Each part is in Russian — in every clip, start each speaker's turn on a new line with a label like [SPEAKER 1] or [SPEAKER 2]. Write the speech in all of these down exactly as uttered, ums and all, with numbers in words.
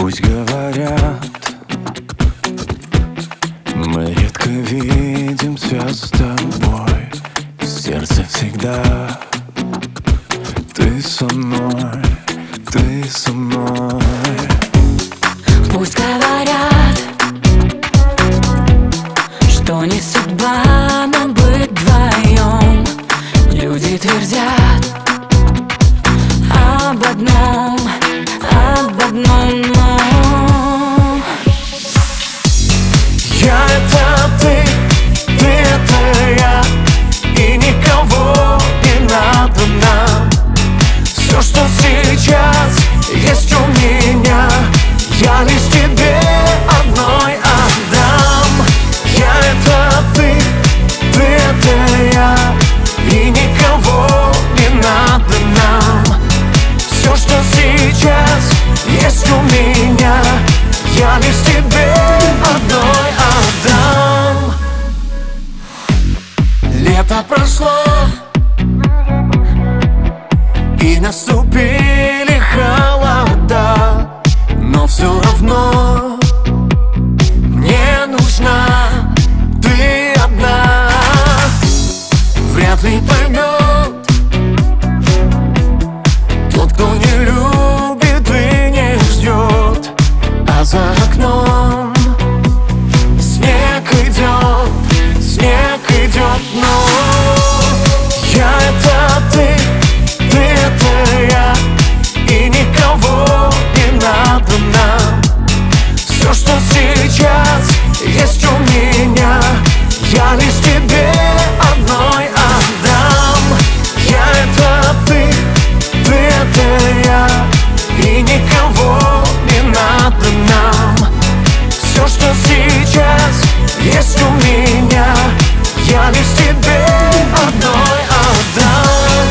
[SPEAKER 1] Пусть говорят, мы редко видимся с тобой. В сердце всегда ты со мной, ты со мной.
[SPEAKER 2] Пусть говорят, что не судьба нам быть вдвоем. Люди твердят об одном, об одном, но
[SPEAKER 1] я — это ты, ты — это я, и никого не надо нам. Все, что сейчас есть у меня, я лишь тебе одной отдам. Я — это ты, ты — это я, и никого не надо нам. Все, что сейчас есть у меня, я лишь тебе одной отдам. Лето прошло, и наступили холода, но все равно мне нужна ты одна. Вряд ли поймет тот, кто не любит и не ждет, а за окном снег идет, снег идет, но я — это ты, ты — это я, и никого не надо нам. Все, что сейчас есть у меня, я лишь тебе одной отдам. Я — это ты, ты — это я, и никого не надо нам. Все, что сейчас есть у меня, я лишь тебе одной отдам.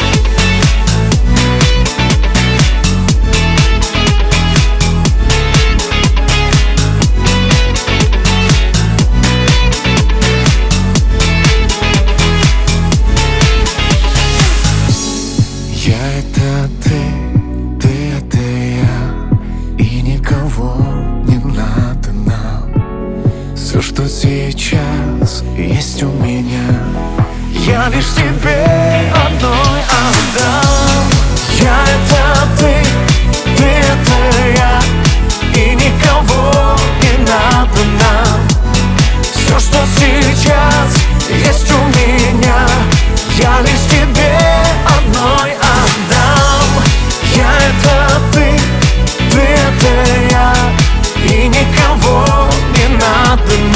[SPEAKER 1] Я — это ты, ты — это я, и никого не надо нам. Все, что сейчас есть у меня, я лишь тебе одной отдам. Я — это ты, ты — это я, и никого не надо нам. Все, что сейчас есть у меня, я лишь тебе одной отдам. Я — это ты, ты — это я, и никого не надо нам.